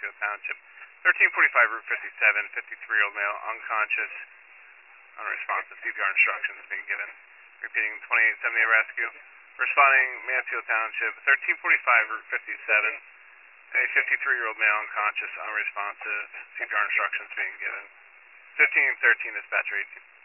Mansfield Township. 1345 Route 57, 53-year-old male unconscious, unresponsive. CPR instructions being given. Repeating 2870 rescue. Responding Mansfield Township, 1345 Route 57, a 53-year-old male unconscious, unresponsive. CPR instructions being given. 1513 dispatcher 18.